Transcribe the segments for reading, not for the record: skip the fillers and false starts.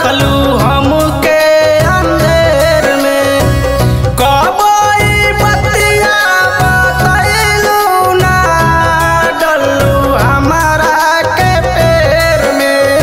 रखलू हमके अंधेर में, कबई बतिया बतैलू ना, डलू हमारा के पैर में,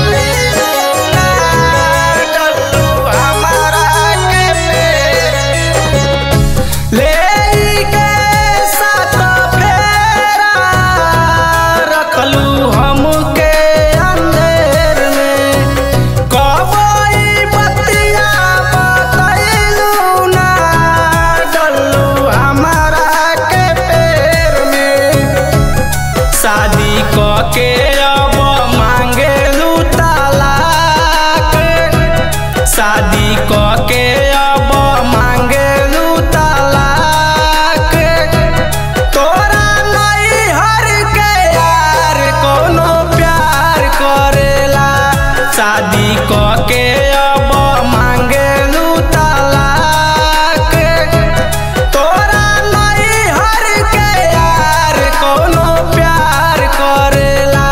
डलू हमारा के पैर ले के साथ फेरा रखलू हमके अंधेर में, कबई बतिया बतैलू ना, डलू हमारा के पैर में। शादी के अब मांगेलू तलाक, शादी के अब मांगेलू तलाक, तोरा नैहर के यार कोनो प्यार करेला, शादी के अब मांगेलू तलाक, तोरा नैहर के यार कोनो प्यार करेला।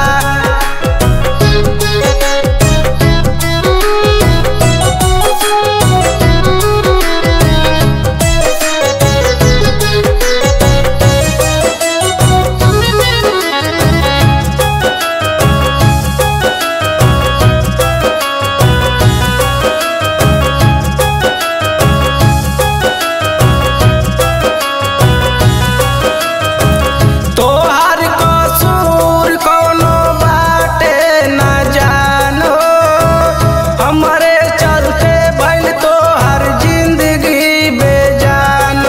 तोहर कसूर कोनो बाटे न जानो, हमरे चलते भइल तोहर जिंदगी बेजान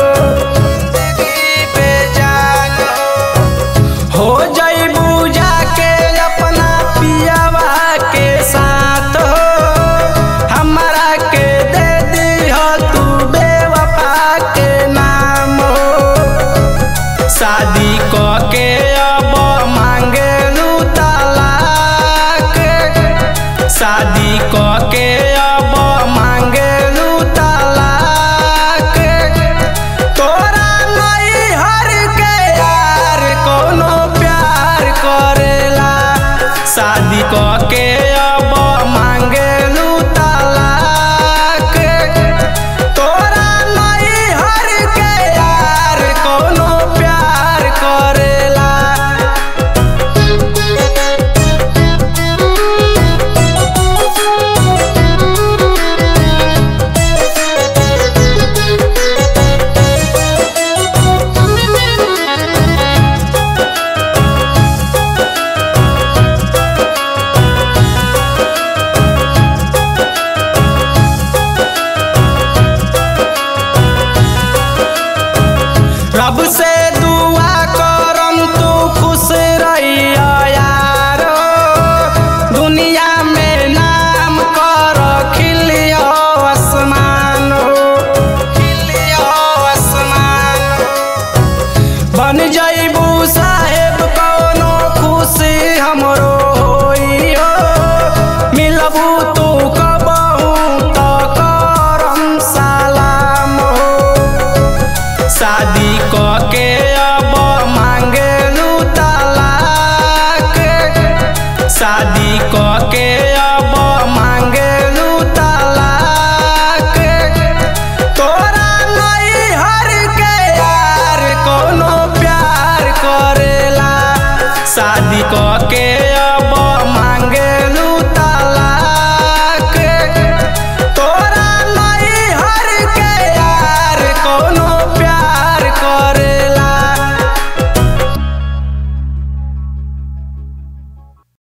बेजान हो जइबू जाके अपना पियावा के साथ हमरा के दे दिह तू बेवफा के नाम शादी के अब मांगेलू तलाक, शादी